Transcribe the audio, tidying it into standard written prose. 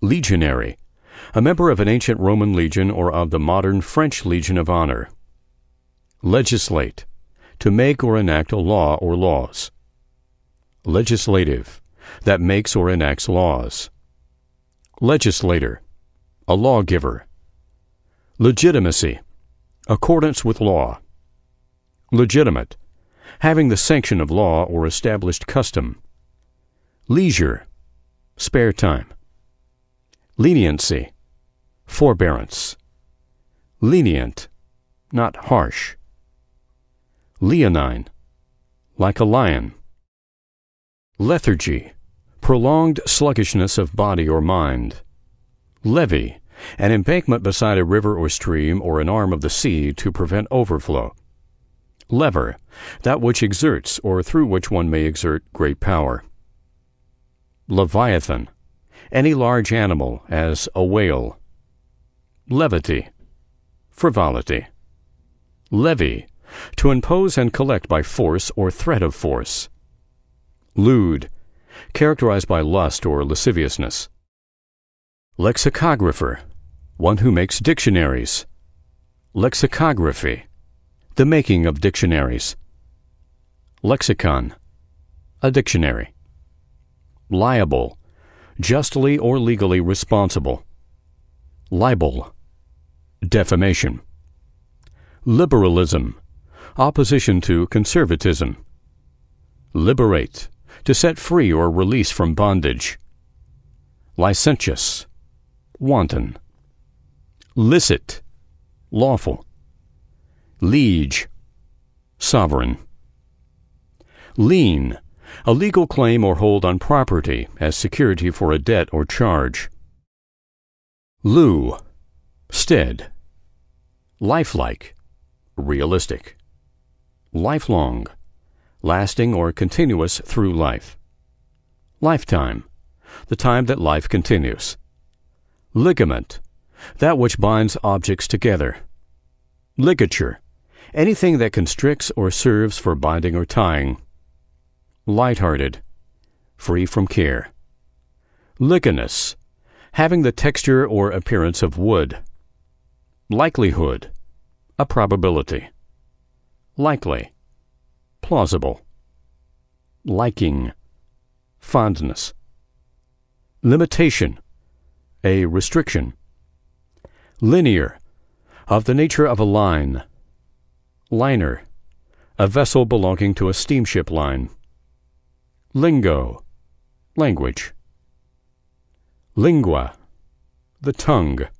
Legionary, a member of an ancient Roman legion or of the modern French Legion of Honor. Legislate, to make or enact a law or laws. Legislative, that makes or enacts laws. Legislator, a lawgiver. Legitimacy, accordance with law. Legitimate, having the sanction of law or established custom. Leisure, spare time. Leniency, forbearance. Lenient, not harsh. Leonine, like a lion. Lethargy, prolonged sluggishness of body or mind. Levee, an embankment beside a river or stream or an arm of the sea to prevent overflow. Lever, that which exerts or through which one may exert great power. Leviathan, any large animal, as a whale. Levity, frivolity. Levy, to impose and collect by force or threat of force. Lewd, characterized by lust or lasciviousness. Lexicographer, one who makes dictionaries. Lexicography, the making of dictionaries. Lexicon, a dictionary. Liable, justly or legally responsible. Libel, defamation. Liberalism, opposition to conservatism. Liberate, to set free or release from bondage. Licentious, wanton. Licit, lawful. Liege, sovereign. Lien, a legal claim or hold on property as security for a debt or charge. Lieu, stead. Lifelike, realistic. Lifelong, lasting or continuous through life. Lifetime, the time that life continues. Ligament, that which binds objects together. Ligature, anything that constricts or serves for binding or tying. Light-hearted, free from care. Likeness, having the texture or appearance of wood. Likelihood, a probability. Likely, plausible. Liking, fondness. Limitation, a restriction. Linear, of the nature of a line. Liner, a vessel belonging to a steamship line. Lingo, language. Lingua, the tongue.